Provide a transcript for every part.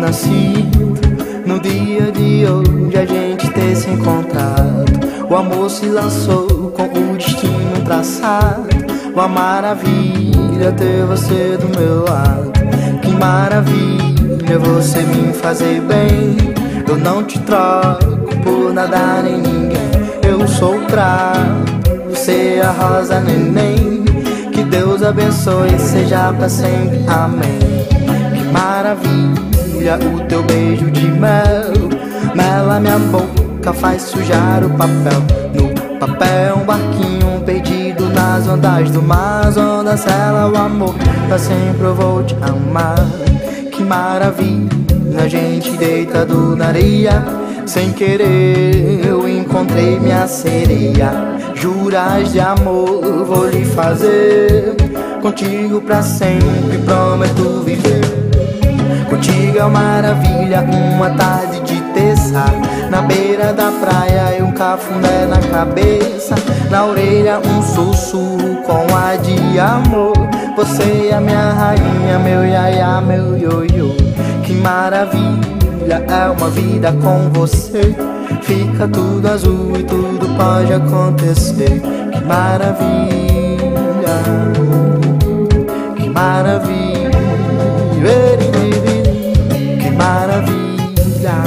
nascido no dia de hoje, a gente ter se encontrado. O amor se lançou com o destino traçado. Uma maravilha ter você do meu lado. Que maravilha você me fazer bem. Eu não te troco por nada nem ninguém. Eu sou o cravo, você é a rosa neném. Que Deus abençoe, seja pra sempre, amém. Que maravilha o teu beijo de mel. Mela minha boca, faz sujar o papel. No papel um barquinho perdido nas ondas do mar. As ondas selam o amor, pra sempre eu vou te amar. Que maravilha, a gente deitado na areia. Sem querer eu encontrei minha sereia. Juras de amor vou lhe fazer. Contigo pra sempre prometo viver. Contigo é uma maravilha, uma tarde de terça. Na beira da praia e um cafuné na cabeça. Na orelha um sussurro com ar de amor. Você é a minha rainha, meu iaiá, meu ioiô. Que maravilha, é uma vida com você. Fica tudo azul e tudo pode acontecer. Que maravilha, que maravilha, que maravilha,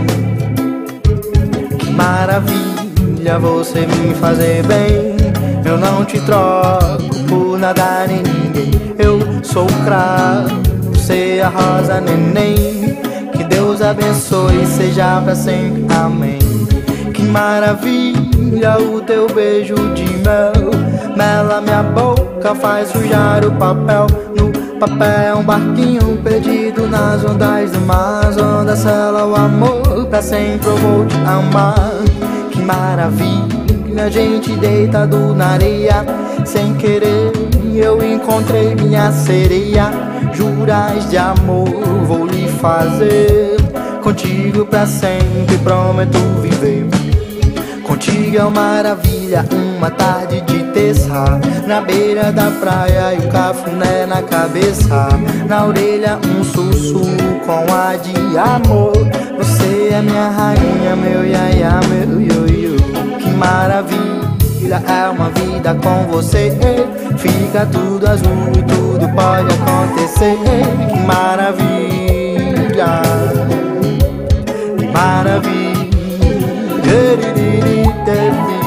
que maravilha você me fazer bem. Eu não te troco por nada nem ninguém. Eu sou o cravo, você é a rosa neném. Que Deus abençoe, seja pra sempre, amém. Que maravilha o teu beijo de mel. Mela minha boca, faz sujar o papel. No papel um barquinho perdido nas ondas do mar. As ondas selam o amor, pra sempre eu vou te amar. Que maravilha, a gente deitado na areia. Sem querer eu encontrei minha sereia. Juras de amor vou lhe fazer. Contigo pra sempre prometo viver. Contigo é uma maravilha, uma tarde de terça. Na beira da praia e um cafuné na cabeça. Na orelha um sussurro com ar de amor. Você é minha rainha, meu iaiá, meu ioiô. Que maravilha, é uma vida com você. Fica tudo azul e tudo pode acontecer. Que maravilha, que maravilha.